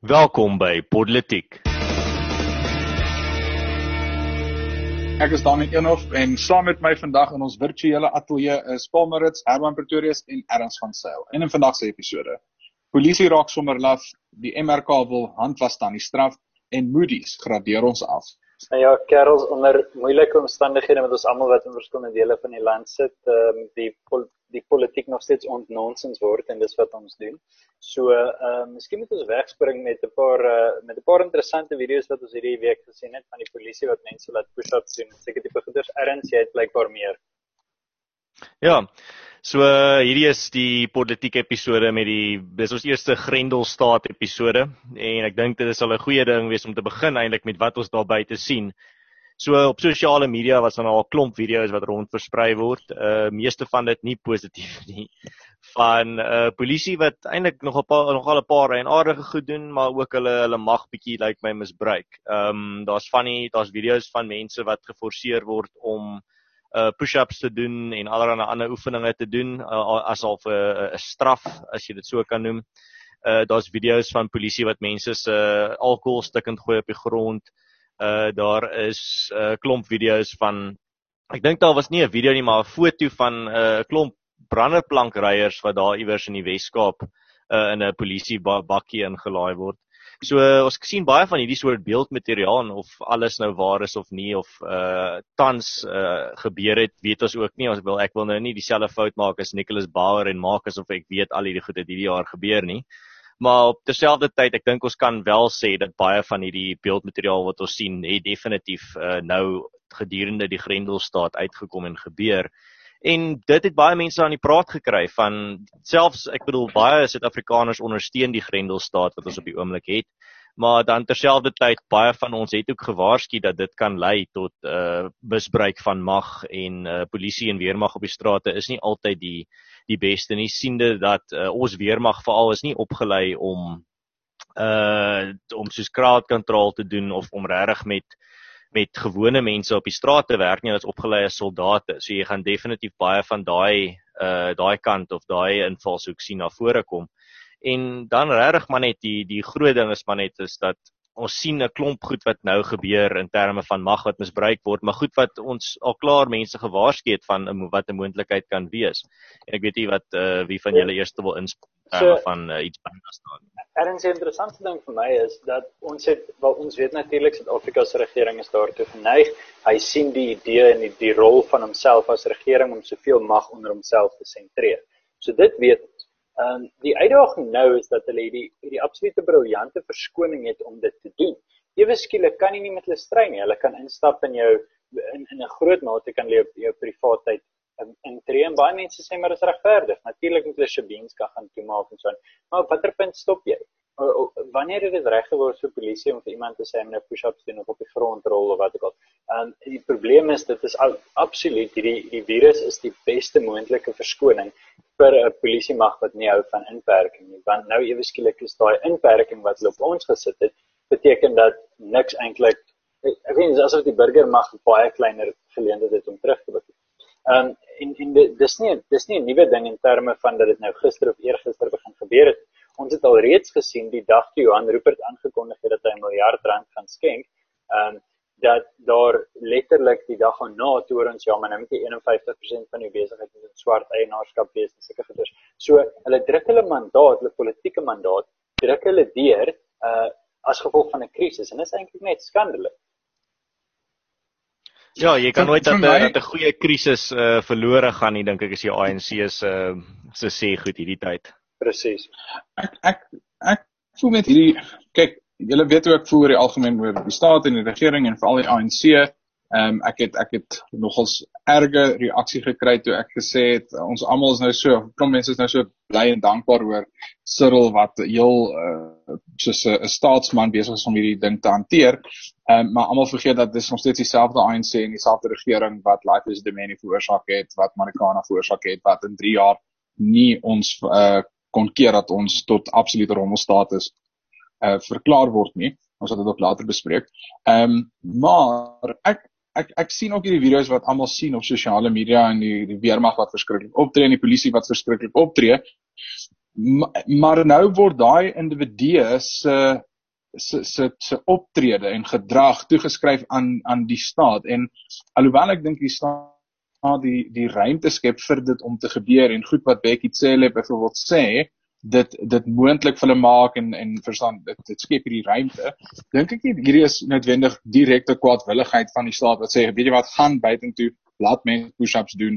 Welkom by Politiek. Ek is Dani Eenhof en saam met my vandag in ons virtuele ateljee is Paul Maritz, Herman Pretorius en Ernst van Sail. En in vandag se episode: polisie raak sommer laf, die MRK wil handwas aan die straf en Moody's gradeer ons af. Ja, kerels, onder moeilike omstandighede met ons almal wat in verskillende dele van die land sit, die politiek nog steeds ontnonsens word en dis wat ons doen. So, miskien moet ons wegspring met 'n paar interessante video's wat ons hierdie week gesien het van die polisie wat mense laat push-ups doen. Seker tipe goeders. Ernst, jy het blykbaar meer. Ja, so hierdie is die politiek episode dis ons eerste Grendelstaat episode en ek dink dit sal 'n goeie ding wees om te begin eintlik met wat ons daar buite sien. So op sosiale media was daar al 'n klomp video's wat rond versprei word, meeste van dit nie positief nie, van polisie wat eintlik nogal 'n paar eienaardige goed doen, maar ook hulle mag bietjie lyk my misbruik. Daar's video's van mense wat geforseer word om push-ups te doen en allerlei ander oefeninge te doen, as al 'n straf, as jy dit so kan noem. Daar's video's van polisie wat mense se alkohol stikkend gooi op die grond. Daar is klomp video's van, ek dink daar was nie 'n video nie, maar 'n foto van 'n klomp branderplankryers wat daar iewers in die Weskaap in 'n polisiebakkie ingelaai word. So ons sien baie van hierdie soort beeldmateriaal, of alles nou waar is of nie, of tans gebeur het, weet ons ook nie. Ek wil nou nie dieselfde fout maak as Nicholas Bauer en maak asof ek weet al hierdie goed het hierdie jaar gebeur nie. Maar op terselfdertyd, ek dink ons kan wel sê dat baie van hierdie beeldmateriaal wat ons sien, het definitief nou gedurende die Grendelstaat uitgekom en gebeur. En dit het baie mense aan die praat gekry van, selfs, ek bedoel, baie Suid-Afrikaners ondersteun die Grendelstaat wat ons op die oomblik het, maar dan terselfdertyd, baie van ons het ook gewaarsku dat dit kan lei tot misbruik van mag en polisie en weermag op die strate is nie altyd die beste nie, siende dat ons weermag veral is nie opgelei om soos crowd control te doen of om regtig met gewone mense op die straat te werk nie, hulle is opgelei as soldate. So jy gaan definitief baie van daai kant of daai invalshoek sien na vore kom. En dan regtig maar net die groot ding is maar net is dat ons sien 'n klomp goed wat nou gebeur in terme van mag wat misbruik word, maar goed wat ons al klaar mense gewaarsku het van wat 'n moontlikheid kan wees. En ek weet nie wat wie van julle eerste wil inspreek van iets anders staan. Ernst, 'n interessante ding vir my is dat ons weet natuurlik Suid-Afrika se regering is daartoe geneig. Hy sien die idee en die rol van homself as regering om soveel mag onder homself te sentreer. So dit weet ons. Die uitdaging nou is dat hulle die absolute briljante verskoning het om dit te doen. Ewe skielik kan jy nie met hulle stry nie. Hulle kan instap in jou in 'n groot mate kan hulle jou privaatheid intree en baie mense sê maar dit is regverdig. Natuurlik moet hulle Shabinska gaan toemaak en so aan. Maar op watter punt stop jy? Wanneer het dit reg geword vir polisie om vir iemand te sê om 'n push-ups doen of op die grond rol of wat ook al? Die probleem is dit is absoluut die virus is die beste moontlike verskoning vir 'n polisiemag wat nie hou van inperking nie. Want nou ewe skielik is daai inperking wat hulle op ons gesit het, beteken dat niks eintlik, ek weet nie, asof die burgermag baie kleiner geleenthede het om terug te bekom. En dis nie 'n nuwe ding in terme van dat dit nou gister of eergister begin gebeur het. Ons het al reeds gesien die dag toe Johan Rupert aangekondig het dat hy R1 miljard gaan skenk, dat daar letterlik die dag daarna toe ons maar nou met die 51% van die besigheid in swart eienaarskap wees en sulke goeders. So hulle druk hulle mandaat, hulle politieke mandaat, druk hulle deur as gevolg van 'n krisis en dit is eintlik net skandalig. Ja, jy kan nooit dat 'n goeie krisis verlore gaan nie, dink ek is die ANC se sê goed hierdie tyd. Presies. Ek voel met hierdie, kyk, julle weet hoe ek voel oor die algemeen oor die staat en die regering en veral die ANC. Ek het nogals erge reaksie gekry toe ek gesê het, ons almal is nou so, klomp mense is nou so bly en dankbaar oor Cyril wat heel soos 'n staatsman besig is om hierdie ding te hanteer. Maar almal vergeet dat dis nog steeds dieselfde ANC en dieselfde regering wat Life is Domini veroorsaak het, wat Marikana veroorsaak het, wat in 3 jaar nie ons kon keer dat ons tot absolute rommelstatus verklaar word nie. Ons sal dit ook later bespreek. Maar ek sien ook hierdie video's wat almal sien op sosiale media en die weermag wat verskriklik optree en die polisie wat verskriklik optree. Maar nou word daai individue se se optrede en gedrag toegeskryf aan die staat, en alhoewel ek dink die staat die ruimte skep vir dit om te gebeur, en goed wat Becky Cele byvoorbeeld sê, dit moontlik vir hulle maak en verstaan, dit skep hierdie ruimte, dink ek nie, hierdie is noodwendig direkte kwaadwilligheid van die staat, wat sê, weet jy wat, gaan buitentoe, laat mense push-ups doen,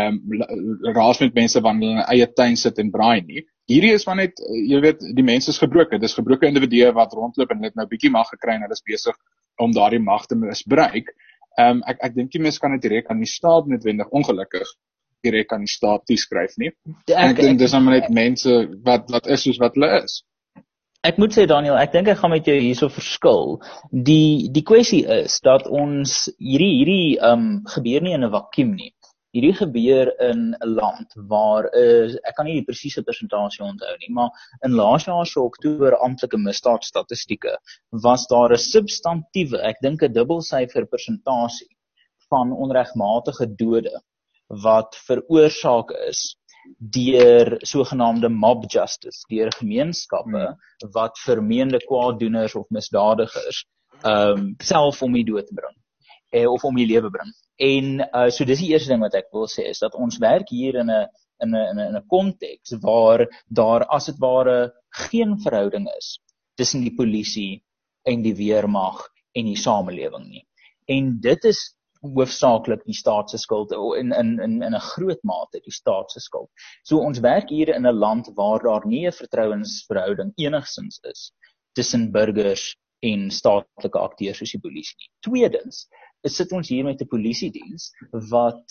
raas met mense wanneer hulle in eie tuin sit en braai nie. Hierdie is maar net, jy weet, die mense is gebroke, dis gebroke individue wat rondloop en dit nou bietjie mag gekry en hulle is besig om daardie mag te misbruik. Ek dink die mense kan dit direk aan die staat noodwendig, ongelukkig direk aan die staat toeskryf nie. Ek dink dis maar net mense wat is soos wat hulle is. Ek moet sê Daniel, ek dink ek gaan met jou hierso verskil. Die kwessie is dat ons hierdie gebeur nie in 'n vakuum nie. Hierdie gebeur in 'n land waar ek kan nie die presiese persentasie onthou nie, maar in laas jaar se Oktober amptelike misdaadstatistieke was daar 'n substantiëre, ek dink 'n dubbelsyfer persentasie van onregmatige dode wat veroorsaak is deur sogenaamde mob justice, deur gemeenskappe wat vermeende kwaaddoeners of misdadigers self om die dood bring of om die lewe bring. En so dis die eerste ding wat ek wil sê, is dat ons werk hier in 'n konteks waar daar as dit ware geen verhouding is tussen die polisie en die weermag en die samelewing nie. En dit is hoofsaaklik die staat se skuld, in 'n groot mate die staat se skuld. So ons werk hier in 'n land waar daar nie 'n vertrouensverhouding enigsins is tussen burgers en staatlike akteurs soos die polisie nie. Tweedens, sit ons hier met 'n polisiediens wat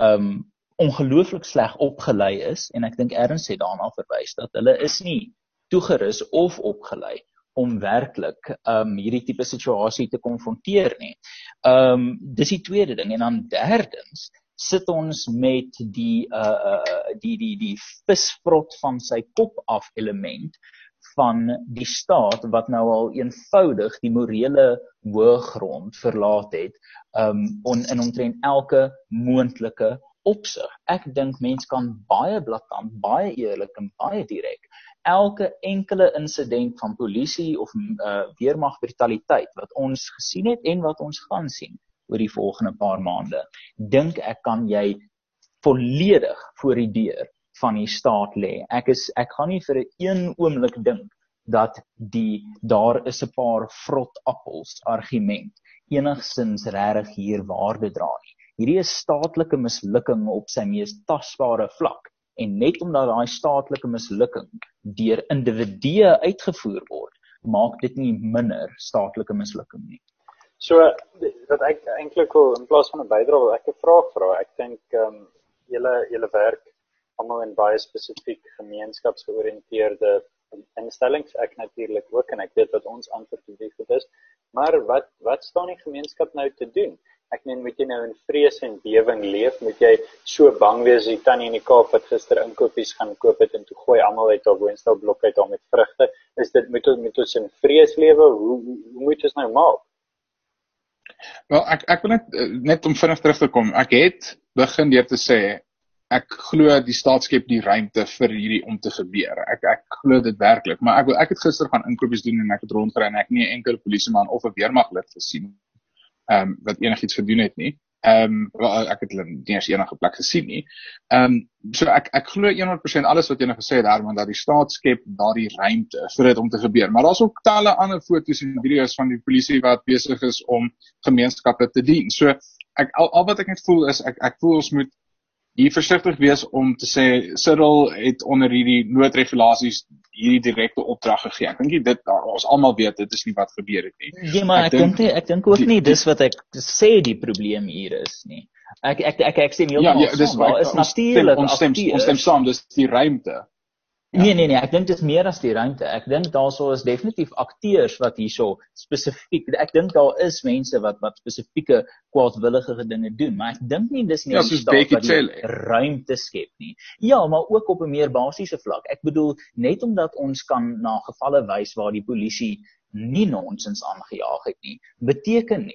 ongelooflik sleg opgelei is, en ek dink Ernst het daarna verwys dat hulle is nie toegerus of opgelei om werklik hierdie tipe situasie te konfronteer nie. Dis die tweede ding. En dan derdens sit ons met die visvrot van sy kop af element van die staat wat nou al eenvoudig die morele hoëgrond verlaat het in omtrent elke moontlike opsig. Ek dink mens kan baie blaatant, baie eerlik en baie direk elke enkele insident van polisie of weermag brutaliteit wat ons gesien het en wat ons gaan sien oor die volgende paar maande, dink ek kan jy volledig voor die deur van die staat lê. Ek gaan nie vir 'n een oomblik dink dat daar is 'n paar vrot appels argument enigsins regtig hier waarde dra nie. Hierdie is staatlike mislukking op sy mees tasbare vlak. En net omdat daai staatlike mislukking deur individue uitgevoer word, maak dit nie minder staatlike mislukking nie. So, wat ek eintlik wil, in plaas van 'n bydrae, wil ek 'n vraag vra. Ek dink, julle werk almal in baie spesifiek gemeenskapsgeoriënteerde instellings, ek natuurlik ook, en ek weet wat ons antwoord op die goed is, maar wat staan die gemeenskap nou te doen? Ek meen, moet jy nou in vrees en bewing leef? Moet jy so bang wees, die tannie in die Kaap wat gister inkopies gaan koop het en toe gooi almal uit haar woonstelblok uit daar met vrugte? Is dit moet ons in vrees lewe? Hoe moet ons nou maak? Wel, ek wil net om vinnig terug te kom. Ek het begin deur te sê, ek glo die staat skep die ruimte vir hierdie om te gebeur. Ek glo dit werklik, maar ek het gister gaan inkopies doen en ek het rondgery en ek nie 'n enkele polisieman of 'n weermaglid gesien wat enigiets gedoen het nie. Ek het hulle nie eens enige plek gesien nie. So ek glo 100% alles wat jy nou gesê het, Herman, dat die staat skep daardie ruimte vir dit om te gebeur. Maar daar's ook talle ander foto's en video's van die polisie wat besig is om gemeenskappe te dien. So al wat ek net voel is, ek voel ons moet hier versigtig wees om te sê, Cyril het onder hierdie noodregulasies hierdie direkte opdrag gegee. Ek dink dit, ons almal weet, dit is nie wat gebeur het nie. Ja, maar ek dink ook nie dis wat ek sê die probleem hier is nie. Ek sê heeltemal dis waar, is natuurlik ons stem saam, dis die ruimte. Nee, ek dink dit is meer as die ruimte. Ek dink daarso is definitief akteurs wat hierso spesifiek, ek dink daar is mense wat spesifieke kwaadwillige dinge doen, maar ek dink nie dis nie die staat wat die ruimte skep nie. Ja, maar ook op 'n meer basiese vlak. Ek bedoel, net omdat ons kan na gevalle wys waar die polisie nie nonsens aangejaag het nie, beteken nie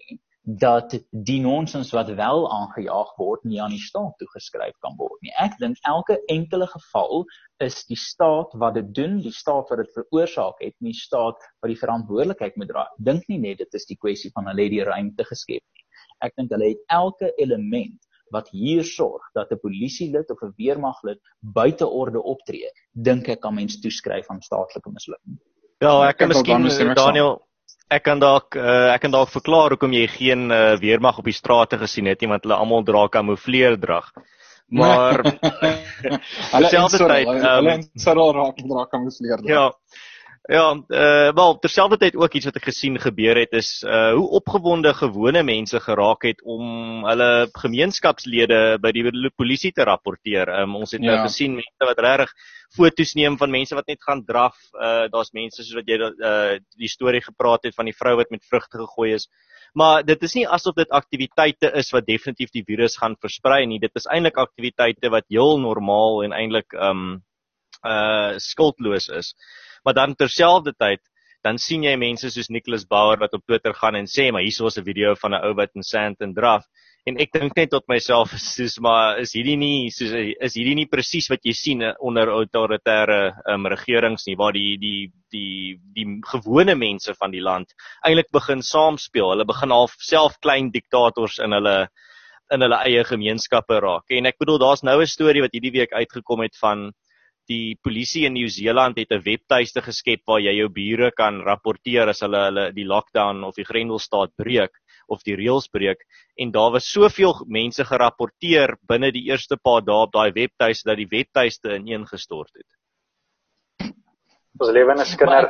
dat die nonsens wat wel aangejaag word nie aan die staat toegeskryf kan word nie. Ek dink elke enkele geval is die staat wat dit doen, die staat wat dit veroorsaak het, nie die staat wat die verantwoordelikheid moet dra. Ek dink nie net dit is die kwessie van hulle het die ruimte geskep nie. Ek dink hulle het elke element wat hier sorg dat 'n polisielid of 'n weermaglid buite orde optree, dink ek kan mens toeskryf aan staatlike mislukking. Ja, ek kan miskien Daniel, ek kan dalk verklaar hoekom jy geen weermag op die strate gesien het nie, want hulle almal dra kamoufleerdrag. Maar terselfdertyd hulle sal raak dra kamoufleerdrag. Wel, terselfdertyd ook iets wat ek gesien gebeur het is hoe opgewonde gewone mense geraak het om hulle gemeenskapslede by die polisie te rapporteer. Ons het nou gesien mense wat regtig foto's neem van mense wat net gaan draf. Daar's mense soos wat jy die storie gepraat het van die vrou wat met vrugte gegooi is. Maar dit is nie asof dit aktiwiteite is wat definitief die virus gaan versprei nie. Dit is eintlik aktiwiteite wat heel normaal en eintlik skuldloos is. Maar dan terselfdertyd, dan sien jy mense soos Nicholas Bauer wat op Twitter gaan en sê, maar hier is 'n video van 'n ou wat in Sandton draf. En ek dink net tot myself, maar is hierdie nie presies wat jy sien onder autoritaire regerings nie, waar die gewone mense van die land eintlik begin saamspeel. Hulle begin half self klein diktators in hulle eie gemeenskappe raak. En ek bedoel, daar's nou 'n storie wat hierdie week uitgekom het van die polisie in Nieu-Seeland het 'n webtuiste geskep waar jy jou bure kan rapporteer as hulle die lockdown of die grendelstaat breek of die reëls breek, en daar was soveel mense gerapporteer binne die eerste paar dae op daai webtuiste dat die webtuiste ineengestort het. Ons lewe in 'n skinder.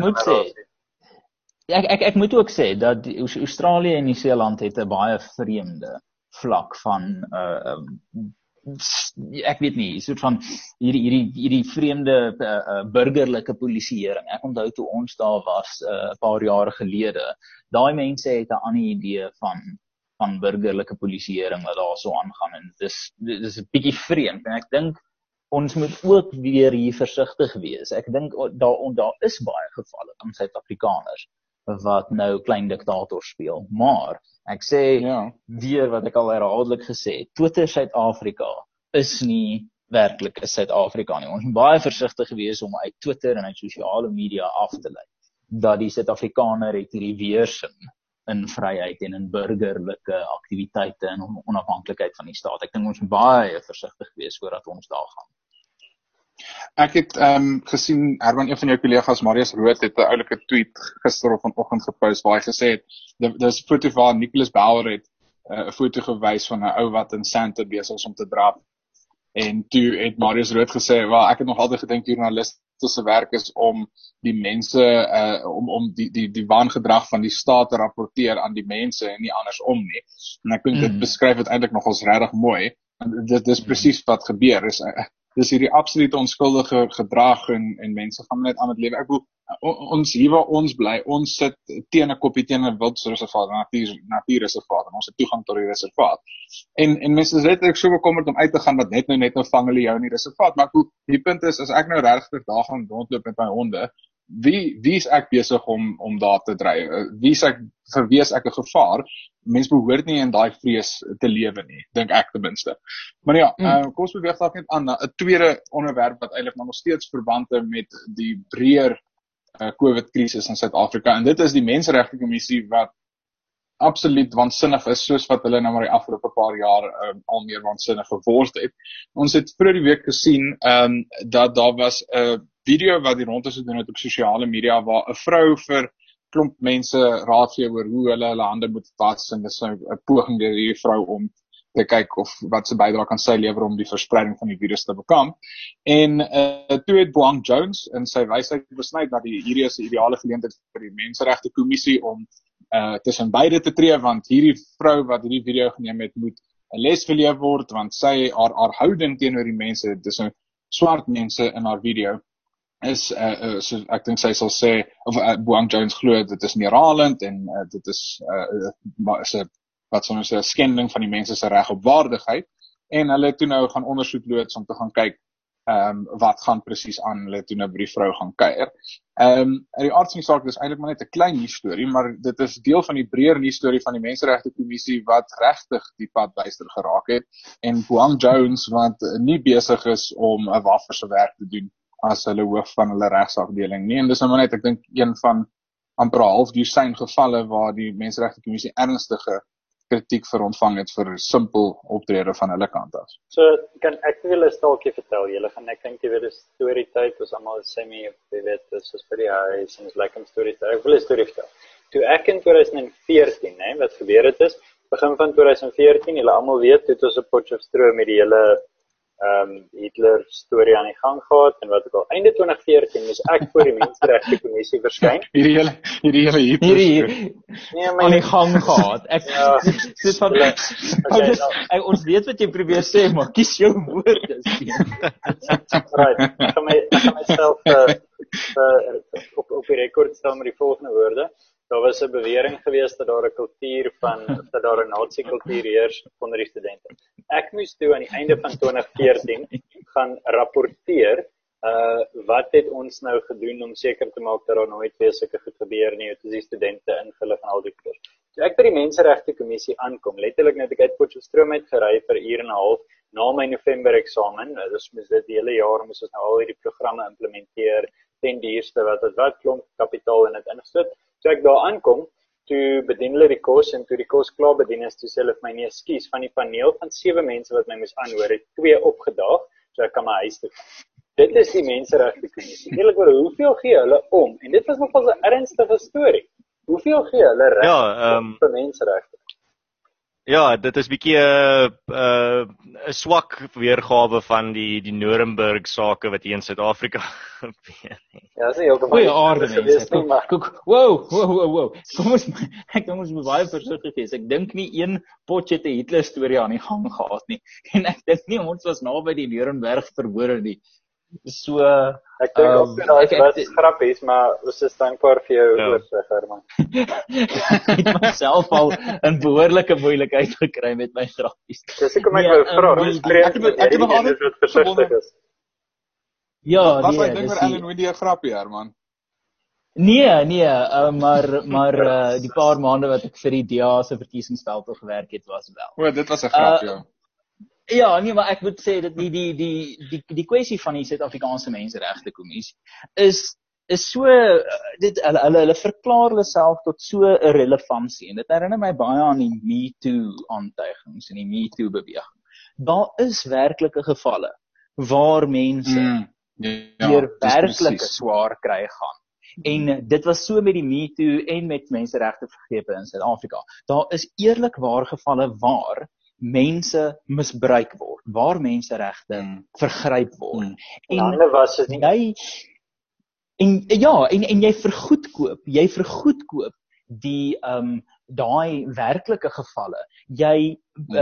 Ek moet ook sê dat Australië en Nieu-Seeland het 'n baie vreemde vlak van ek weet nie, soort van hierdie vreemde burgerlike polisieering. Ek onthou toe ons daar was 'n paar jare gelede, daai mense het 'n ander idee van burgerlike polisieering wat daar so aangaan, en dis 'n bietjie vreemd, en ek dink ons moet ook weer hier versigtig wees. Ek dink daar is baie gevalle van Suid-Afrikaners wat nou klein diktators speel, maar ek sê weer wat ek al herhaaldelik gesê het, Twitter Suid-Afrika is nie werklik 'n Suid-Afrika nie. Ons moet baie versigtig wees om uit Twitter en uit sosiale media af te lei dat die Suid-Afrikaner het hierdie weerstand in vryheid en in burgerlike aktiwiteite en onafhanklikheid van die staat. Ek dink ons moet baie versigtig wees voordat ons daar gaan. Ek het gesien, Herman, een van jou kollegas, Marius Rood, het 'n oulike tweet gister of vanoggend gepost waar hy gesê het, dis 'n foto waar Nicholas Bauer het 'n foto gewys van 'n ou wat in Sandton besig is om te draf. En toe het Marius Rood gesê, wel, ek het nog altyd gedink joernaliste se werk is om die mense om die waangedrag van die staat te rapporteer aan die mense en nie andersom nie. En ek dink dit beskryf dit eintlik nogals regtig mooi. En dit is presies wat gebeur. Dis hierdie absolute onskuldige gedrag en mense gaan net aan met lewe. Ek bedoel, ons hier waar ons bly, ons sit teen 'n koppie teen 'n wildreservaat, 'n natuurreservaat, en ons het toegang tot die reservaat. En mense is net so bekommerd om uit te gaan dat net nou vang hulle jou in die reservaat. Maar goed, die punt is, as ek nou regtig daar gaan rondloop met my honde, wie is ek besig om daar te dryf? Vir wie is ek 'n gevaar? Mense behoort nie in daai vrees te lewe nie, dink ek ten minste. Maar ja, kom ons beweeg dalk net aan na 'n tweede onderwerp wat eintlik nog steeds verband het met die breër COVID-krisis in Suid-Afrika, en dit is die Menseregte Kommissie wat absoluut waansinnig is, soos wat hulle nou maar die afgelope paar jaar al meer waansinnig geword het. Ons het vroeër die week gesien dat daar was 'n video wat die rondte gedoen het op sosiale media waar 'n vrou vir klomp mense raad gee oor hoe hulle hande moet was, en dis 'n poging deur hierdie vrou om te kyk of wat se bydrae kan sy lewer om die verspreiding van die virus te bekamp. En toe het Boang Jones in sy wysheid besny dat hierdie is 'n ideale geleentheid vir die Menseregte Kommissie om tussen beide te tree, want hierdie vrou wat hierdie video geneem het, moet 'n les geleer word, want sy haar houding teenoor die mense, dis 'n swart mense in haar video, is so ek dink sy sal sê, of Boang Jones glo dit is neerhalend en dit is 'n wat sou ons sê 'n skending van die mense se reg op waardigheid, en hulle het toe nou gaan ondersoek loods om te gaan kyk wat gaan presies aan hulle toe nou by die vrou gaan kuier. In die aard van die saak, dis eintlik maar net 'n klein nuusstorie, maar dit is deel van die breër nuusstorie van die Menseregte Kommissie wat regtig die pad byster geraak het en Boang Jones wat nie besig is om 'n waffer se werk te doen as hulle hoof van hulle regsafdeling nie. En dis nou maar net, ek dink, een van amper 'n half dosyn gevalle waar die Menseregte Kommissie ernstige kritiek vir ontvang het vir simpel optrede van hulle kant af. So, kan ek wil 'n staaltjie vertel, julle gaan, ek dink jy weet, 'n storie tyd, ons almal semi, jy weet, dis soos vir die huis, en is lekker om storie tyd. Ek wil 'n storie vertel. Toe ek in 2014, wat gebeur het is, begin van 2014, julle almal weet, het ons 'n Potchefstroom met die hele Hitler storie aan die gang gehad, en wat ook al, einde 2014 moes ek voor die Menseregte Kommissie verskyn. Hierdie hele Hitler storie. Nee, aan die gang gehad. Ons weet wat jy probeer sê, maar kies jou woorde. Right, ek gaan myself op die rekord stel met die volgende woorde. Daar was 'n bewering geweest dat daar 'n kultuur dat daar 'n nazi-kultuur heers onder die studente. Ek moes toe aan die einde van 2014 gaan rapporteer wat het ons nou gedoen om seker te maak dat daar nooit weer sulke goed gebeur nie, het die studente ingelig en al die goeders. So ek by die Menseregte Kommissie aankom, letterlik net ek uit Potchefstroom gery vir 1 uur en 'n half na my November eksamen. Dus moes dit die hele jaar moes ons nou al hierdie programme implementeer, ten duurste wat klomp kapitaal in dit ingesit. So ek daar aankom, toe bedien hulle die kos, en toe die kos klaar bedien is, toe sê hulle vir my, nee, ekskuus, van die paneel van 7 mense wat my moes aanhoor, het 2 opgedaag, so ek kan my huis toe gaan. Dit is die Menseregte Kommissie. Eerlik waar, hoeveel gee hulle om? En dit was nogal 'n ernstige storie. Hoeveel gee hulle reg vir menseregte? Ja, dit is bietjie 'n swak weergawe van die Nuremberg sake wat hier in Suid-Afrika gebeur. Ja, dis heeltemal. Goeie aarde mense. Wow. Kom ons moet baie versigtig wees. Ek dink nie een potjie het 'n Hitler storie aan die gang gehad nie. En ek dink nie ons was naby die Nuremberg verhore nie. So ek dink ook dat grappies, maar ons is dankbaar vir jou oorsig, Herman. Ek het myself al in behoorlike moeilikheid gekry met my grappies. Dis ek kom ek wou vra, ek het nog altyd versigtig is. Ja, wat my dink oor Ellen Wendy 'n grappie, Herman? Nee, maar die paar maande wat ek vir die DA se verkiesingsveld gewerk het was wel. O, dit was 'n grap, ja. Ja, nee, maar ek moet sê dat die kwessie van die Suid-Afrikaanse Menseregte Kommissie is so hulle verklaar hulle self tot so 'n relevantie, en dit herinner my baie aan die Me Too aantuigings en die Me Too beweging. Daar is werklike gevalle waar mense deur werklike swaar kry gaan. En dit was so met die Me Too en met menseregte vergrepe in Suid-Afrika. Daar is eerlikwaar gevalle waar mense misbruik word, waar menseregte vergryp word. En jy vergoedkoop die daai werklike gevalle. Jy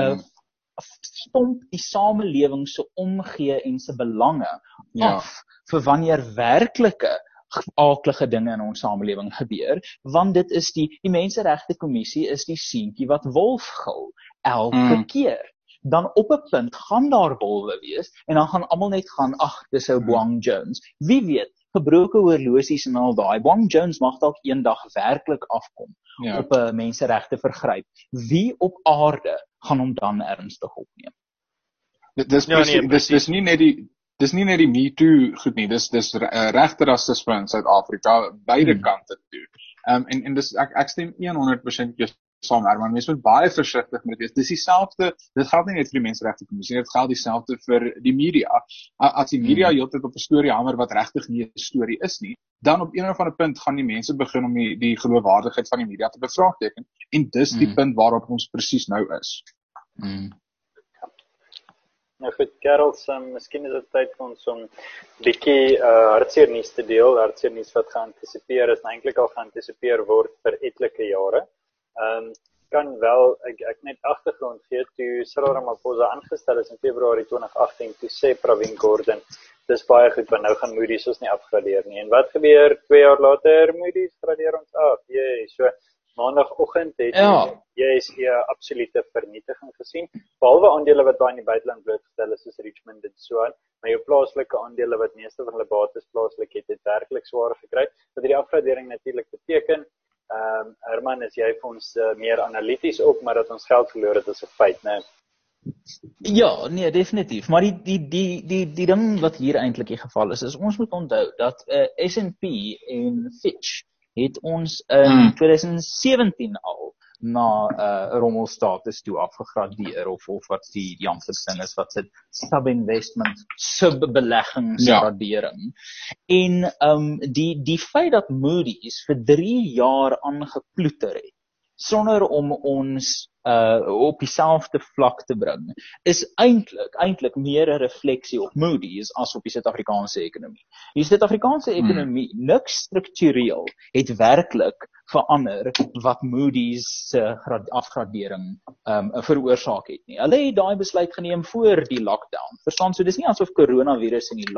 stomp die samelewing se omgee en se belange af vir wanneer werklike aaklige dinge in ons samelewing gebeur, want dit is die Menseregte Kommissie is die seentjie wat wolf gil elke keer. Dan op 'n punt gaan daar wolwe wees en dan gaan almal net gaan, ag, dis ou Boang Jones. Wie weet, gebroke horlosies en al daai. Boang Jones mag dalk eendag werklik afkom op 'n menseregte vergryp. Wie op aarde gaan hom dan ernstig opneem? Dis nie net die Me Too goed nie, dis regte rasisme in Suid-Afrika beide kante toe. En dis ek stem 100% saam, maar mense moet baie versigtig met dit. Dis dieselfde, dit geld nie net vir die Menseregte Kommissie, dit geld dieselfde vir die media. As die media heeltyd op 'n storie hamer wat regtig nie 'n storie is nie, dan op een of ander punt gaan die mense begin om die geloofwaardigheid van die media te bevraagteken. En dis die punt waarop ons presies nou is. Nou goed, Karels, miskien is dit tyd vir ons om bietjie hartseer nuus te deel. Hartseer nuus wat geantisipeer is, eintlik al geantisipeer word vir etlike jare. Kan wel, ek net agtergrond gee, toe Cyril Ramaphosa aangestel is in Februarie 2018, toe sê Pravin Gordhan, dis baie goed, want nou gaan Moody's ons nie afgradeer nie. En wat gebeur 2 jaar later? Moody's gradeer ons af. So Maandagoggend het Ja. JSE absolute vernietiging gesien, behalwe aandele wat baie in die buiteland blootgestel is, soos Richmond en so aan, maar jou plaaslike aandele wat meeste van hulle bates plaaslik het werklik swaar gekry. Wat die afgradering natuurlik beteken, Herman, is jy vir ons meer analities op, maar dat ons geld verloor het is 'n feit, né? Ja, nee, definitief. Maar die ding wat hier eintlik die geval is ons moet onthou dat S&P en Fitch het ons in 2017 al na rommelstatus toe afgegradeer of wat die amptelike is wat dit sub-investment, subbeleggingskradering. En die feit dat Moody's vir 3 jaar aangeploeter het sonder om ons op dieselfde vlak te bring, is eintlik meer 'n refleksie op Moody's as op die Suid-Afrikaanse ekonomie. Die Suid-Afrikaanse ekonomie, niks struktureel, het werklik verander wat Moody's se afgradering veroorsaak het nie. Hulle het daai besluit geneem voor die lockdown. Verstaan, so dis nie asof coronavirus in die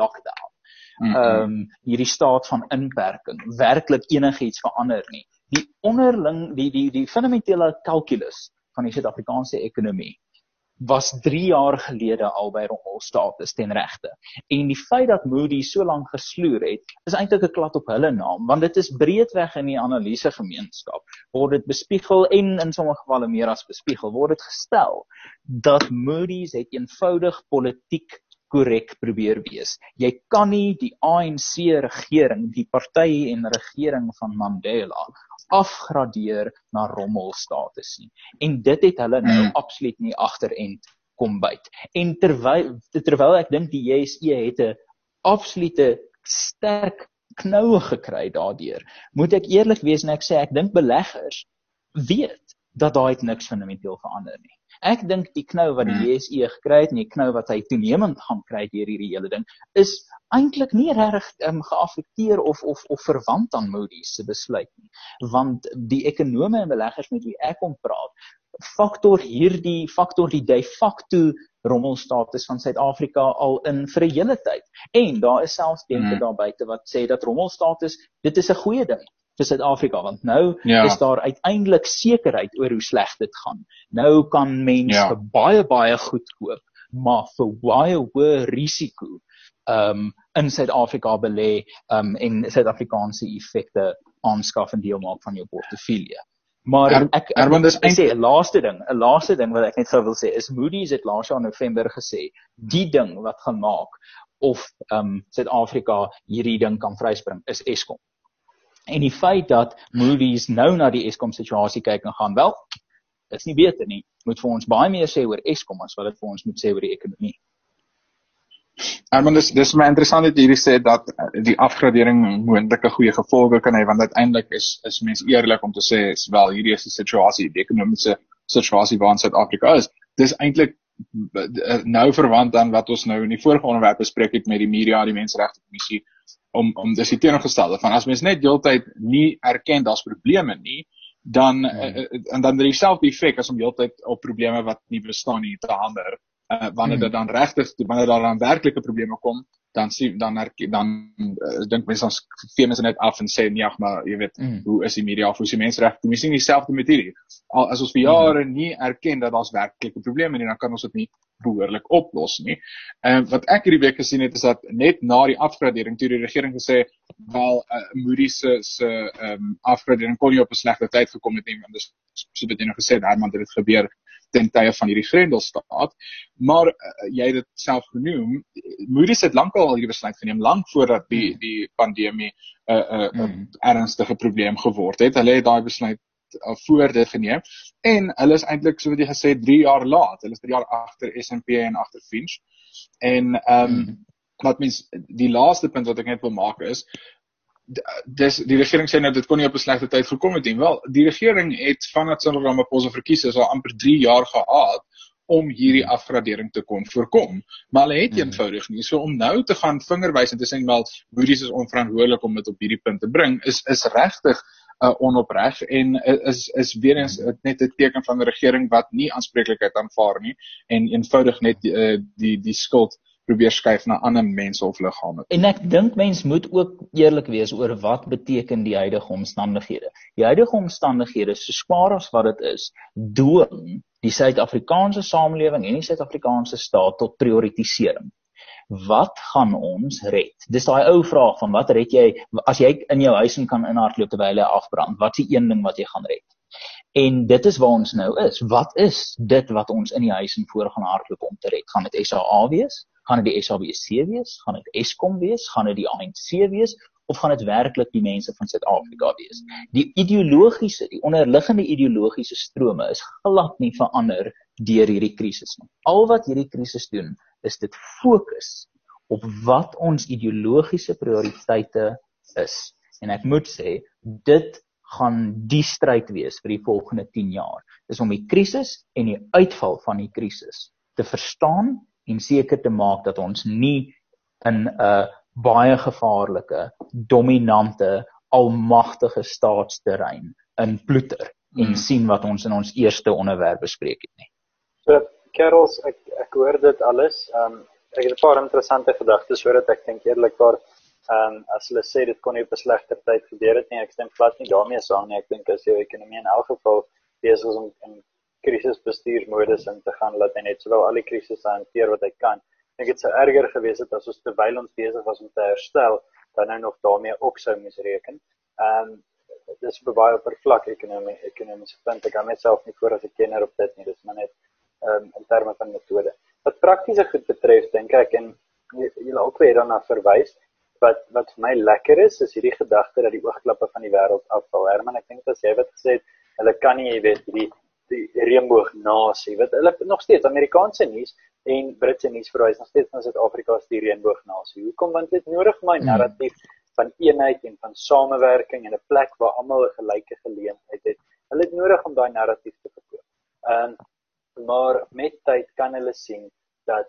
lockdown hierdie staat van inperking werklik enigiets verander nie. Die onderling, die fundamentele kalkulus van die Suid-Afrikaanse ekonomie was 3 jaar gelede al by rommelstatus ten regte. En die feit dat Moody's so lank gesloer het, is eintlik 'n klap op hulle naam, want dit is breedweg in die analisegemeenskap, word dit bespiegel en in sommige gevalle meer as bespiegel, word dit gestel dat Moody's het eenvoudig politiek korrek probeer wees. Jy kan nie die ANC regering, die party en regering van Mandela afgradeer na rommelstatus nie. En dit het hulle nou absoluut nie agterend kom byt. En terwyl ek dink die JSE het 'n absolute sterk knoue gekry daardeur, moet ek eerlik wees en ek sê ek dink beleggers weet dat daai niks fundamenteel verander nie. Ek dink die knou wat die JSE gekry het en die knou wat hy toenemend gaan kry deur hierdie hele ding, is eintlik nie regtig geaffekteer of verwant aan Moody's se besluit nie. Want die ekonome en beleggers met wie ek kom praat, faktor die de facto rommelstatus van Suid-Afrika al in vir 'n hele tyd. En daar is selfs denke daar buite wat sê dat rommelstatus, dit is 'n goeie ding vir Suid-Afrika, want nou is daar uiteindelik sekerheid oor hoe sleg dit gaan. Nou kan mense vir baie goed koop, maar vir baie hoë risiko in Suid-Afrika belê en Suid-Afrikaanse effekte aanskaf en deel maak van jou portefeulje. Maar ek sê 'n laaste ding wat ek net gou wil sê is Moody's het laas jaar November gesê, die ding wat gaan maak of Suid-Afrika hierdie ding kan vryspring is Eskom. En die feit dat Moody's nou na die Eskom situasie kyk en gaan, wel, is nie beter nie. Moet vir ons baie meer sê oor Eskom as wat dit vir ons moet sê oor die ekonomie. Maar dis my interessant dat hierdie sê dat die afgradering moontlike goeie gevolge kan hê, want uiteindelik is mens eerlik om te sê, wel, hierdie is die situasie, die ekonomiese situasie waarin Suid-Afrika is. Dis eintlik nou verwant aan wat ons nou in die vorige onderwerp bespreek het met die media, die Menseregtekommissie, om dis die teenoorgestelde van as mens net deeltyd nie erken daar's probleme nie, dan en dan dieselfde effek as om deeltyd op probleme wat nie bestaan nie te hamer. Wanneer dit dan wanneer daar dan werklike probleme kom, dan dink mense dan vee mense net af en sê nee, maar jy weet, hoe is die media of hoe is die Menseregtekommissie dieselfde met hierdie. As ons vir jare nie erken dat daar's werklike probleme nie, dan kan ons dit nie behoorlik oplos nie. Wat ek hierdie week gesien het is dat net na die afgradering toe die regering gesê wel Moody's se afgradering kon nie op 'n slegte tyd gekom het nie, want dis so wat jy nou gesê het, Herman, dit gebeur ten tye van hierdie Grendelstaat, maar jy het dit self genoem, Moody's het lankal al hierdie besluit geneem, lank voordat die pandemie ernstige probleem geword het. Hulle het daai besluit voor dit geneem, en hulle is eintlik, so wat jy gesê, 3 jaar laat, hulle is 3 jaar agter S&P en agter Fitch, en wat mens, die laaste punt wat ek net wil maak is, die regering sê nou, dit kon nie op 'n slegte tyd gekom het nie. Wel, die regering het vandat Cyril Ramaphosa verkies is al amper 3 jaar gehad om hierdie afgradering te kon voorkom. Maar hulle het eenvoudig nie. So om nou te gaan vingerwys en te sê wel, Moody's is onverantwoordelik om dit op hierdie punt te bring, is regtig onopreg en is weer eens net 'n teken van 'n regering wat nie aanspreeklikheid aanvaar nie en eenvoudig net die skuld probeer skuif na ander mense of liggame. En ek dink mens moet ook eerlik wees oor wat beteken die huidige omstandighede. Die huidige omstandighede, so swaar as wat dit is, dwing die Suid-Afrikaanse samelewing en die Suid-Afrikaanse staat tot prioritisering. Wat gaan ons red? Dis daai ou vraag van wat red jy, as jy in jou huis kan inhardloop terwyl hy afbrand, wat is die een ding wat jy gaan red? En dit is waar ons nou is. Wat is dit wat ons in die huis en voor gaan hardloop om te red? Gaan dit SAA wees? Gaan dit die SABC wees? Gaan dit Eskom wees? Gaan dit die ANC wees? Of gaan dit werklik die mense van Suid-Afrika wees? Die ideologiese, die onderliggende ideologiese strome is glad nie verander deur hierdie krisis nie. Al wat hierdie krisis doen, is dit fokus op wat ons ideologiese prioriteite is. En ek moet sê, dit gaan die stryd wees vir die volgende 10 jaar. Dis om die krisis en die uitval van die krisis te verstaan en seker te maak dat ons nie in 'n baie gevaarlike, dominante, almagtige staatsterrein inploeter en sien wat ons in ons eerste onderwerp bespreek het nie. So, Carols, ek hoor dit alles. Ek het 'n paar interessante gedagtes oor dit. Ek dink eerlikwaar, as hulle sê dit kon nie op 'n slegter tyd gebeur het nie, ek stem glad nie daarmee saam nie. Ek dink as jou ekonomie in elk geval besig is om in krisisbestuursmodus in te gaan, laat hy net sowel al die krisisse hanteer wat hy kan. Ek dink dit sou erger gewees het as ons terwyl ons besig was om te herstel, dan nou nog daarmee ook sou moes reken. Dis op 'n baie oppervlakkige ekonomiese punt. Ek kan myself nie voor as 'n kenner op dit nie. Dis maar net in terme van metode. Wat praktiese goed betref, dink ek, en julle albei daarna verwys, wat vir my lekker is hierdie gedagte dat die oogklappe van die wêreld afval. Herman, ek dink as jy wat gesê het, hulle kan nie, jy weet, die reënboognasie, wat hulle nog steeds Amerikaanse nuus en Britse nuus verwys nog steeds na Suid-Afrika as die reënboognasie. Hoekom? Want dit nodig my narratief van eenheid en van samewerking en 'n plek waar almal 'n gelyke geleentheid het. Hulle het nodig om daai narratief te verkoop. Maar met tyd kan hulle sien dat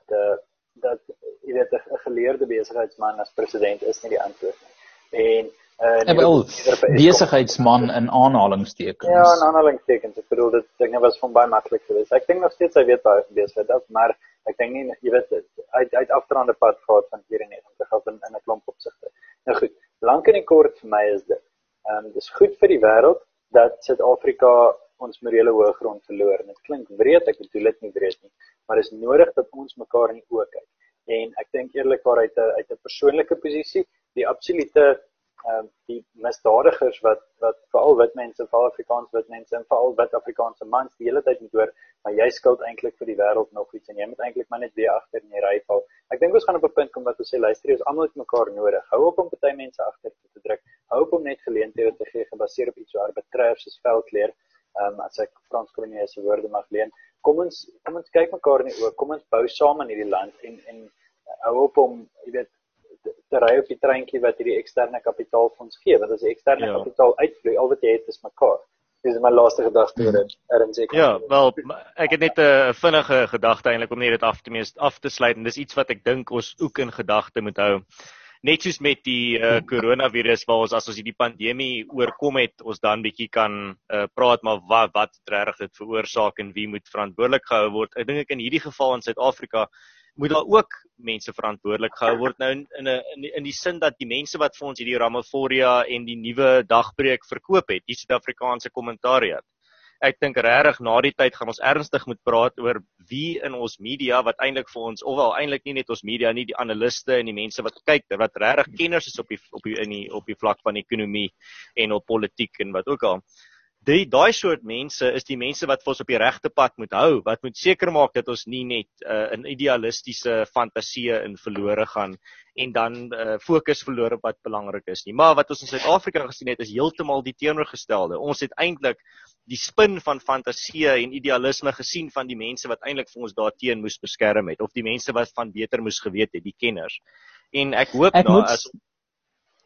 jy weet 'n geleerde besigheidsman as president is nie die antwoord nie. En besigheidsman in aanhalingstekens. Ja, in aanhalingstekens. Ek bedoel dit was van baie maklik geweest. Ek dink nog steeds hy weet baie van besigheid af, maar ek dink nie, jy weet, hy het afdraande pad gehad van hier en net om te gaan in 'n klomp opsigte. Nou goed, lank en kort vir my is dit. Dis goed vir die wêreld dat Suid-Afrika ons morele hoëgrond verloor. En dit klink wreed, ek bedoel dit nie wreed nie, maar dit is nodig dat ons mekaar in die oë kyk. En ek dink eerlikwaar uit 'n persoonlike posisie, die absolute die misdadigers wat veral wit mense, veral Afrikaans wit mense en veral wit Afrikaanse mans die hele tyd moet hoor, maar jy skuld eintlik vir die wêreld nog iets en jy moet eintlik maar net weer agter in die ry val. Ek dink ons gaan op 'n punt kom wat ons sê, luister, ons almal het mekaar nodig. Hou op om party mense agter te druk. Hou op om net geleenthede te gee gebaseer op iets so arbitrair soos veldkleur. As ek Frans Cronje se woorde mag leen. Kom ons kyk mekaar in die oë. Kom ons bou saam in hierdie land en hou op om, jy weet, te ry op die treintjie wat hierdie eksterne kapitaalfonds gee, want as die eksterne kapitaal uitvloei, al wat jy het is mekaar. Dis my laaste gedagte oor dit. Ja, wel, ek het net 'n vinnige gedagte eintlik om net dit af te sluit en dis iets wat ek dink ons ook in gedagte moet hou. Net soos met die coronavirus waar ons as ons hierdie pandemie oorkom het, ons dan bietjie kan praat maar wat regtig dit veroorsaak en wie moet verantwoordelik gehou word. Ek dink in hierdie geval in Suid-Afrika moet daar ook mense verantwoordelik gehou word nou in die sin dat die mense wat vir ons hierdie Ramaphoria en die nuwe dagbreek verkoop het, die Suid-Afrikaanse kommentariat. Ek dink regtig na die tyd gaan ons ernstig moet praat oor wie in ons media wat eintlik vir ons, ofwel eintlik nie net ons media nie, die analiste en die mense wat kyk, wat regtig kenners is op die vlak van ekonomie en op politiek en wat ook al. Daai soort mense is die mense wat vir ons op die regte pad moet hou, wat moet seker maak dat ons nie net in idealistiese fantasieë in verlore gaan en dan fokus verloor op wat belangrik is nie. Maar wat ons in Suid-Afrika gesien het is heeltemal die teenoorgestelde. Ons het eintlik die spin van fantasieë en idealisme gesien van die mense wat eintlik vir ons daarteen moes beskerm het of die mense wat van beter moes geweet het, die kenners. En ek hoop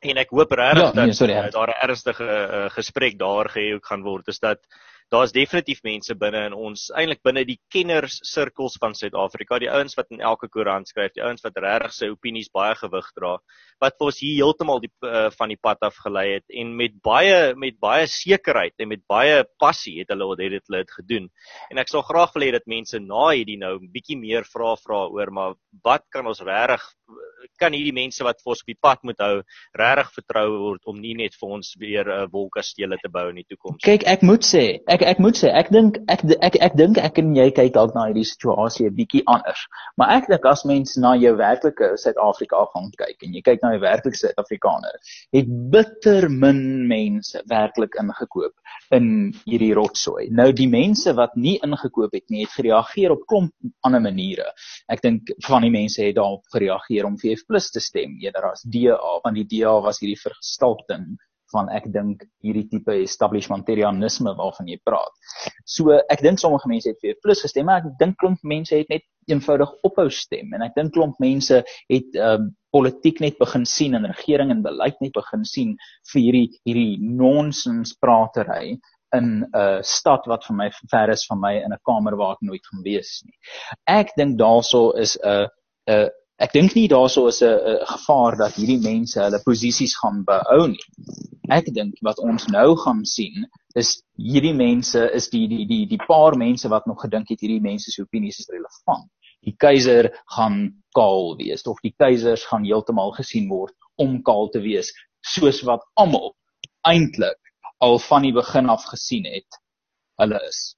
En ek hoop regtig dat daar 'n ernstige gesprek daar gehou gaan word, is dat daar's definitief mense binne in ons, eintlik binne die kennerssirkels van Suid-Afrika, die ouens wat in elke koerant skryf, die ouens wat regtig sy opinies baie gewig dra, wat vir ons hier heeltemal van die pad af gelei het, en met baie sekerheid en met baie passie het hulle dit gedoen. En ek sal graag wil hê dat mense na hierdie nou 'n bietjie meer vra oor, maar wat kan ons regtig, kan hierdie mense wat vir ons op die pad moet hou, regtig vertrou word om nie net vir ons weer wolkastele te bou in die toekoms. Kyk, ek moet sê, ek dink ek en jy kyk dalk na hierdie situasie 'n bietjie anders. Maar ek dink as mens na jou werklike Suid-Afrika gaan kyk en jy kyk na die werklike Suid-Afrikaner, het bitter min mense werklik ingekoop in hierdie rotsooi. Nou die mense wat nie ingekoop het nie, het gereageer op klomp ander maniere. Ek dink van die mense het daarop gereageer om VF+ te stem eerder as DA, want die DA was hierdie vergestalting van ek dink hierdie tipe establishmentarianisme waarvan jy praat. So ek dink sommige mense het VF+ gestem, maar ek dink klomp mense het net eenvoudig ophou stem, en ek dink klomp mense het politiek net begin sien en regering en beleid net begin sien vir hierdie nonsenspratery in 'n stad wat vir my ver is van my, in 'n kamer waar ek nooit gaan wees nie. Ek dink daarso is 'n ek dink nie daarso is 'n gevaar dat hierdie mense hulle posisies gaan behou nie. Ek dink wat ons nou gaan sien is hierdie mense is die paar mense wat nog gedink het hierdie mense se opinies is relevant. Die keiser gaan kaal wees, of die keisers gaan heeltemal gesien word om kaal te wees, soos wat almal eintlik al van die begin af gesien het hulle is.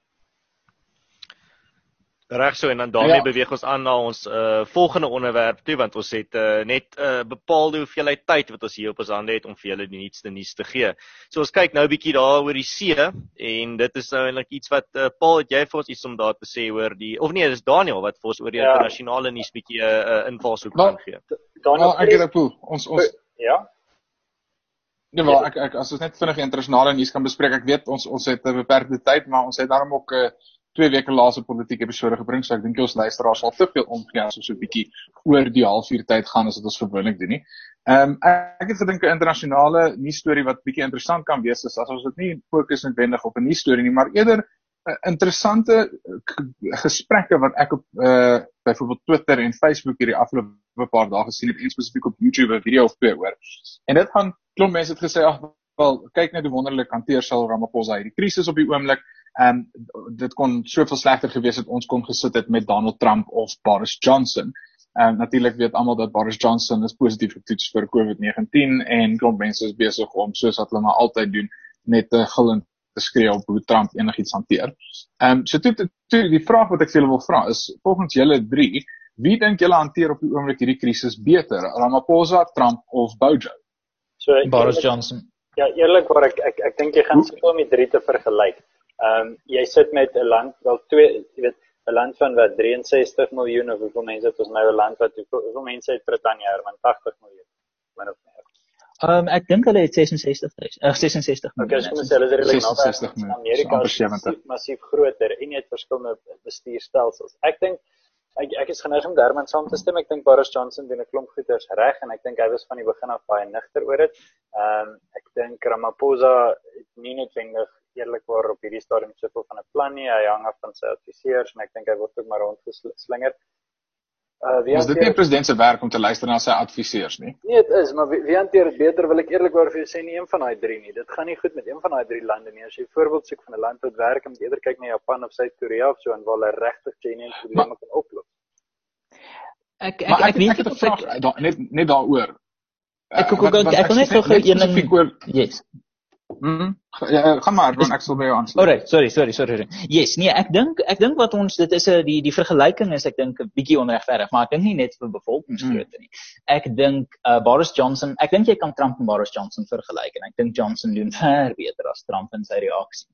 Reg so, en dan daarmee beweeg ons aan na ons volgende onderwerp toe, want ons het net bepaalde hoeveelheid tyd wat ons hier op ons hande het om vir julle die nuutste nuus te gee. So ons kyk nou 'n bietjie daar oor die see, en dit is nou eintlik iets wat Paul, het jy vir ons iets om daar te sê oor dis Daniel wat vir ons oor die internasionale nuus bietjie invalshoek kan gee. Daniel, ek het ook ons ja. Nee, maar ek as ons net vinnig internasionale nuus kan bespreek, ek weet ons het 'n beperkte tyd, maar ons het daarom ook 2 weke laas 'n politieke episode gebring, so ek dink ons luisteraars sal te veel omgee as ons so 'n bietjie oor die halfuur tyd gaan as wat ons gewoonlik doen nie. Ek het gedink 'n internasionale nuusstorie wat bietjie interessant kan wees is as ons dit nie fokus noodwendig op 'n nuusstorie nie, maar eerder interessante gesprekke wat ek op byvoorbeeld Twitter en Facebook hierdie afgelope paar dae gesien het, en spesifiek op YouTube 'n video of 2 oor. En dit gaan klomp mense het gesê, ag wel, kyk net hoe wonderlik hanteer Cyril Ramaphosa hierdie krisis op die oomblik. Dit kon soveel slegter gewees het ons kon gesit het met Donald Trump of Boris Johnson. Natuurlik weet almal dat Boris Johnson is positief getoets vir COVID-19 en klomp mense is besig om, soos wat hulle maar altyd doen, net te gillend te skree op hoe Trump enigiets hanteer. So toe die vraag wat ek vir julle wil vra is, volgens julle 3, wie dink julle hanteer op die oomblik hierdie krisis beter? Ramaphosa, Trump of Bojo? So, Boris Johnson. Ja, eerlikwaar ek dink jy gaan sukkel om die 3 te vergelyk. Jy sit met 'n land, wel 'n land van wat 63 miljoen of hoeveel mense het ons nou 'n land wat hoeveel mense het Brittanje, Herman, 80 miljoen. Min of meer. Ek dink hulle het 66 miljoen. Okay, kom ons sê hulle is redelik 66 miljoen. Amerika is massief groter en jy het verskillende bestuurstelsels. Ek dink ek is geneig om daarmee saam te stem. Ek dink Boris Johnson doen 'n klomp goeders reg en ek dink hy was van die begin af baie nigter oor dit. Ek dink Ramaphosa het nie noodwendig eerlikwaar op hierdie stadium soveel van 'n plan nie. Hy hang af van sy adviseurs en ek dink hy word ook maar rondgeslinger. Is dit nie 'n president se werk om te luister na sy adviseurs nie? Nee, dit is, maar wie hanteer dit beter, wil ek eerlikwaar vir jou sê, nie een van daai 3 nie. Dit gaan nie goed met een van daai 3 lande nie. As jy 'n voorbeeld soek van 'n land wat werk, moet jy eerder kyk na Japan of Suid-Korea of so en waar hulle regtig genuine probleme kan oplos. Ek weet het 'n vraag net daaroor. Ek wil net gou een ding. Yes. Gaan maar, want ek sal by jou aansluit. Alright, sorry. Yes, nee, ek dink wat ons, dit is die vergelyking is ek dink 'n bietjie onregverdig, maar ek dink nie net vir bevolkingsgrootte nie. Ek dink Boris Johnson, ek dink jy kan Trump en Boris Johnson vergelyk en ek dink Johnson doen ver beter as Trump in sy reaksie.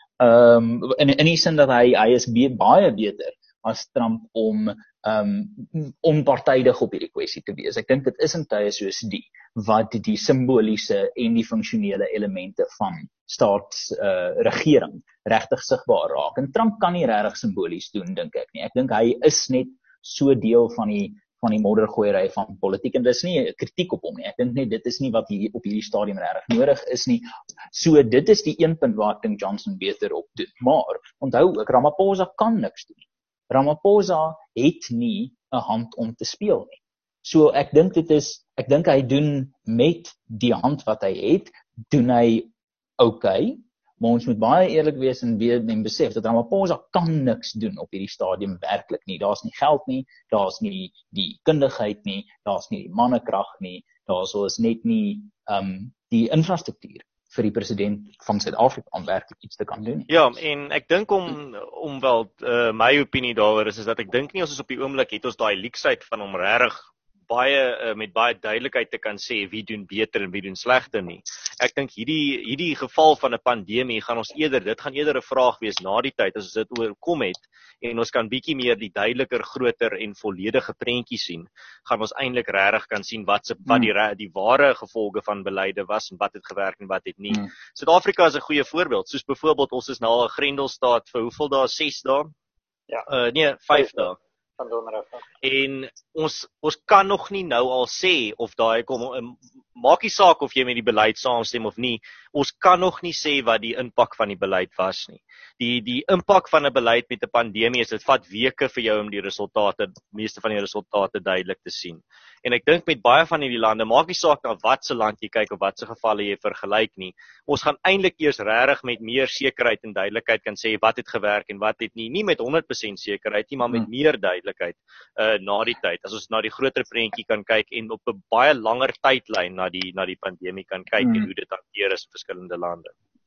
In die sin dat hy is baie beter as Trump om onpartydig op hierdie kwessie te wees. Ek dink dit is in tye soos die wat die simboliese en die funksionele elemente van staatsregering regtig sigbaar raak. En Trump kan nie regtig simbolies doen, dink ek nie. Ek dink hy is net so deel van van die moddergooiery van politiek, en dis nie 'n kritiek op hom nie. Ek dink net dit is nie wat hier op hierdie stadium regtig nodig is nie. So dit is die een punt waar ek dink Johnson beter op doen. Maar onthou ook, Ramaphosa kan niks doen. Ramaphosa het nie 'n hand om te speel nie. So ek dink hy doen met die hand wat hy het, doen hy okay, maar ons moet baie eerlik wees en besef dat Ramaphosa kan niks doen op hierdie stadium werklik nie. Daar's nie geld nie, daar's nie die kundigheid nie, daar's nie die mannekrag nie, is net nie die infrastruktuur vir die president van Suid-Afrika om werklik iets te kan doen. Ja, en ek dink om wel my opinie daaroor is dat ek dink nie ons is op die oomblik het ons daai leaksheid van hom regtig met baie duidelikheid te kan sê wie doen beter en wie doen slegter nie. Ek dink hierdie geval van 'n pandemie dit gaan eerder 'n vraag wees na die tyd as ons dit oorkom het en ons kan bietjie meer die duideliker, groter en volledige prentjie sien, gaan ons eintlik regtig kan sien wat die ware gevolge van beleide was en wat het gewerk en wat het nie. Suid-Afrika is 'n goeie voorbeeld, soos byvoorbeeld ons is nou al 'n Grendelstaat vir hoeveel dae? 6 dae? Ja. 5 dae. En ons kan nog nie nou al sê of daai maak nie saak of jy met die beleid saamstem of nie, ons kan nog nie sê wat die impak van die beleid was nie. Die impak van 'n beleid met 'n pandemie is dit vat weke vir jou om meeste van die resultate duidelik te sien. En ek dink met baie van hierdie lande, maak nie saak na wat se land jy kyk of wat se gevalle jy vergelyk nie. Ons gaan eintlik eers regtig met meer sekerheid en duidelikheid kan sê wat het gewerk en wat het nie met 100% sekerheid nie, maar met meer duidelikheid na die tyd. As ons na die groter prentjie kan kyk en op 'n baie langer tydlyn na die pandemie kan kyk en hoe dit hanteer is in verskillende lande.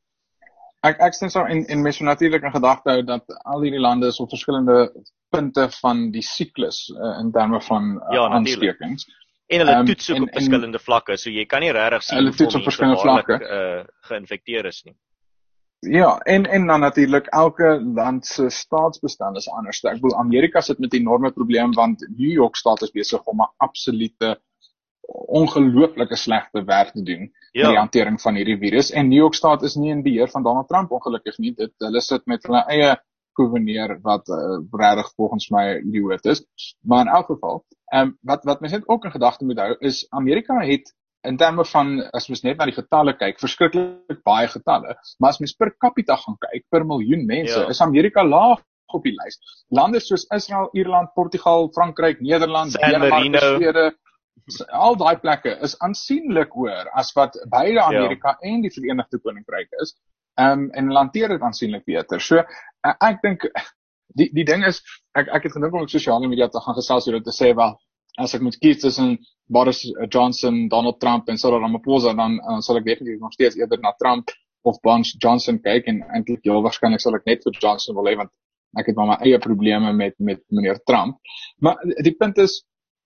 Ek stem so en mens moet natuurlik in gedagte hou dat al hierdie lande is op verskillende punte van die siklus in terme van aanstekings. En hulle toets ook op verskillende vlakke, so jy kan nie regtig sien hulle toets op verskillende vlakke geïnfekteer is nie. Ja, en dan natuurlik elke land se staatsbestand is anders. Ek bedoel Amerika sit met 'n enorme probleem want New York staat is besig om 'n absolute ongelooflike slegte werk te doen in die hantering van hierdie virus en New York staat is nie in beheer van Donald Trump ongelukkig nie. Hulle sit met hulle eie gouverneur wat regtig volgens my idioot is. Maar in elk geval, wat mens net ook in gedagte moet hou is Amerika het in terme van as mens net na die getalle kyk, verskriklik baie getalle, maar as mens per capita gaan kyk, per miljoen mense, is Amerika laag op die lys. Lande soos Israel, Ierland, Portugal, Frankryk, Nederland, Denemarke, Swede, al daai plekke is aansienlik hoër as wat beide Amerika en die Verenigde Koninkryk is. En hanteer dit aansienlik beter. So ek dink die ding is ek het gedink om op sosiale media te gaan gesels oor dit te sê wel as ek moet kies tussen Boris Johnson, Donald Trump en Cyril Ramaphosa dan sal ek definitief nog steeds eerder na Trump of Johnson kyk en eintlik heel waarskynlik sal ek net vir Johnson wil hê want ek het maar my eie probleme met meneer Trump. Maar die punt is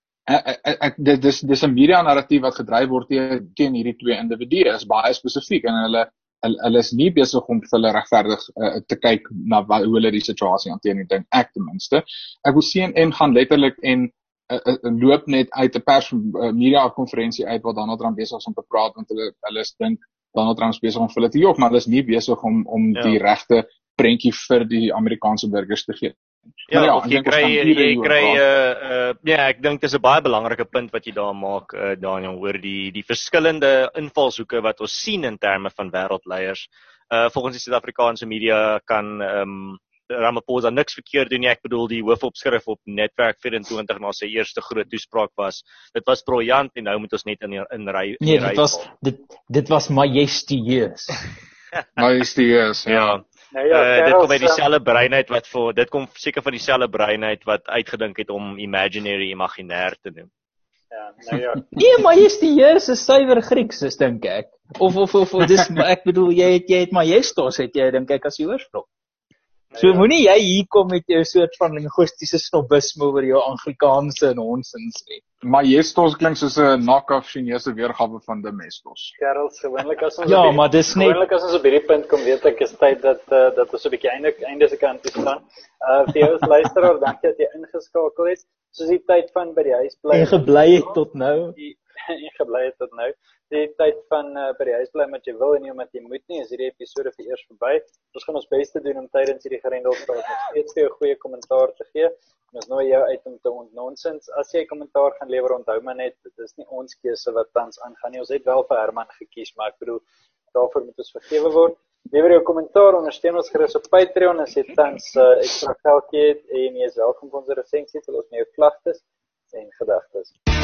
dis 'n media narratief wat gedryf word teen hierdie twee individue is baie spesifiek en hulle is nie besig om vir hulle regverdig te kyk na hoe hulle die situasie hanteer nie, dink ek ten minste. Ek wil CNN gaan letterlik en loop net uit 'n pers media konferensie uit waar Donald Trump besig is om te praat want hulle dink Donald Trump is besig om vir hulle te jok, maar hulle is nie besig om die regte prentjie vir die Amerikaanse burgers te gee. Ja, of jy kry ek dink dis 'n baie belangrike punt wat jy daar maak, Daniel, oor die verskillende invalshoeke wat ons sien in terme van wêreldleiers. Volgens die Suid-Afrikaanse media kan Ramaphosa niks verkeerd doen nie. Ek bedoel die hoofopskrif op Netwerk 24 na sy eerste groot toespraak was. Dit was briljant en nou moet ons net in ry. Nee, dit was majestueus. Majestueus, ja. Dit kom by dieselfde breinheid dit kom seker van dieselfde breinheid wat uitgedink het om imaginêr te noem. Ja. Nee, majestueus is suiwer Grieks, dink ek. Of dis ek bedoel jy het majestos het jy dink ek as die oorsprong. So moenie jy hier kom met jou soort van linguistiese snobisme oor jou Anglikaanse nonsens nie. Majestos klink soos 'n knock-off Chinese weergawe van Domestos. Kerels, gewoonlik as ons gewoonlik as ons op hierdie punt kom, weet ek is tyd dat ons 'n bietjie einde se kant toe gaan. Vir jou as luisteraar, dankie dat jy ingeskakel het. Soos die tyd van by die huis bly. En gebly het tot nou. ingebly het tot nou. Die tyd van by die huis bly wat jy wil en nie omdat jy moet nie, is hierdie episode vir eers verby. Ons gaan ons bes te doen om tydens hierdie Grendelstaat nog steeds vir jou goeie kommentaar te gee. En ons nooi jou uit om te ontnonsens. As jy kommentaar gaan lewer, onthou maar net, dit is nie ons keuse wat tans aangaan nie. Ons het wel vir Herman gekies, maar ek bedoel, daarvoor moet ons vergewe word. Lewer jou kommentaar, ondersteun ons gerus op Patreon as jy tans ekstra geldjie het en jy is welkom vir ons resensie, vir ons met jou klagtes en gedagtes.